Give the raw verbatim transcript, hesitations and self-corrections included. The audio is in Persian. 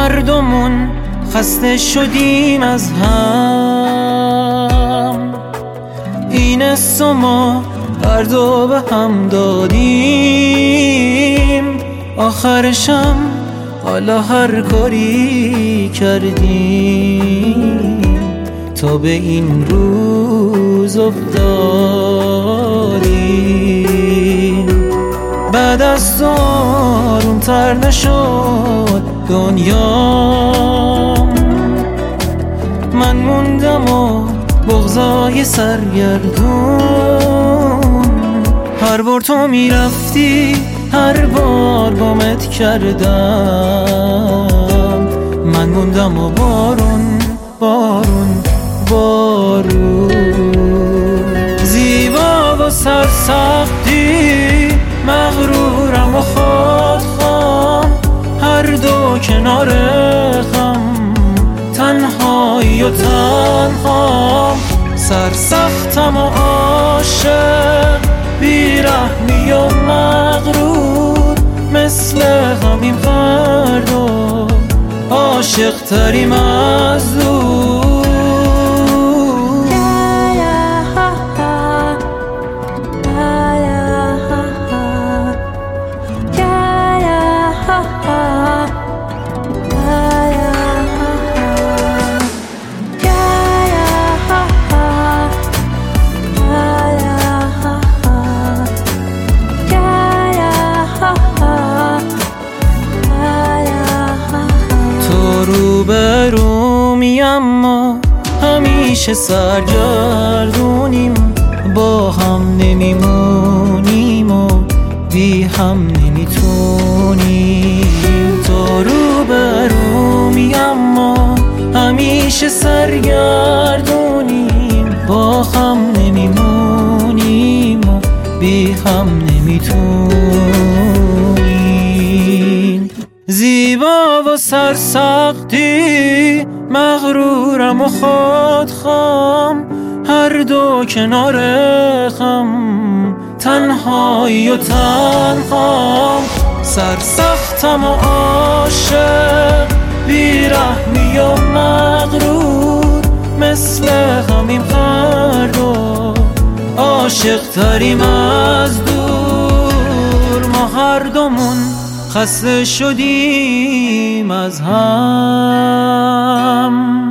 هر دومون خسته شدیم از هم. این حس ما هر دو به هم دادیم، آخرشم حالا هر کاری کردیم تا به این روز افتادیم. بعد از تو آروم تر نشد دنیام، من موندم و بغضای سرگردون. هر بار تو میرفتی هر بار بامت کردم، من موندم و بارون بارون بارون. زیبا و سرسختی، مغرورم و خودخوام، هر دو کنار غم، تنهایی و تنهام. سرسختم و عاشق، بیرحمی و مغرور، مثل همین فردا عاشق تریم از دور. روبرومی اما همیشه سرگردونیم، با هم نمیمونیم و بی هم نمیتونیم. تو روبرومی اما همیشه سرگردونیم، با هم نمیمونیم و بی هم نمیتونیم. زیبا و سرسختی، مغرورم و خودخوام، هر دو کنار غم، تنهایی و تنهام. سرسختم و عاشق، بیرحمی و مغرور، مثل همین فردا عاشق تریم از دور. ما هر دومون خسته شدیم از هم.